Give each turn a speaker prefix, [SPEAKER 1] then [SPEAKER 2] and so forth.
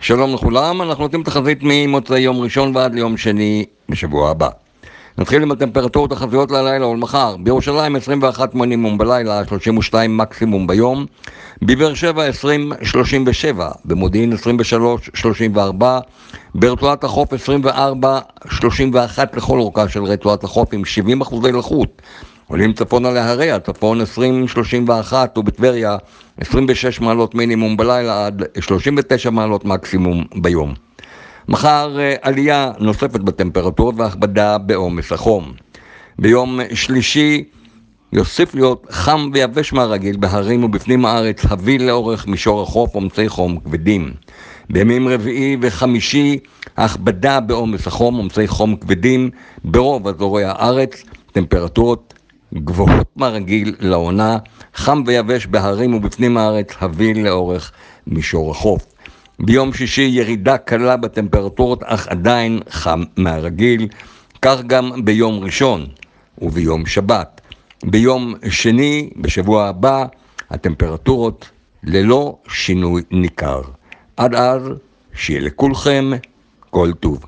[SPEAKER 1] שלום לכולם, אנחנו נותנים תחזית ממוצאי יום ראשון ועד ליום שני בשבוע הבא. נתחיל עם הטמפרטורות החזויות ללילה ולמחר. בירושלים 21 מינימום בלילה, 32 מקסימום ביום. בבאר שבע 20-37, במודיעין 23-34, ברצועת החוף 24-31 לכל אורכה של רצועת החוף עם 70% לחות. עולים צפונה להרי הצפון 20-31 ובטבריה 26 מעלות מינימום בלילה עד 39 מעלות מקסימום ביום. מחר עלייה נוספת בטמפרטורות והכבדה בעומס החום. ביום שלישי יוסיף להיות חם ויבש מהרגיל בהרים ובפנים הארץ, הביא לאורך מישור החוף עומסי חום כבדים. בימים רביעי וחמישי הכבדה בעומס החום, עומסי חום כבדים ברוב אזורי הארץ, טמפרטורות גבוהות מהרגיל לעונה, חם ויבש בהרים ובפנים הארץ, הביא לאורך מישור החוף. ביום שישי ירידה קלה בטמפרטורות אך עדיין חם מהרגיל, כך גם ביום ראשון וביום שבת. ביום שני בשבוע הבא הטמפרטורות ללא שינוי ניכר. עד אז שיהיה לכולכם כל טוב.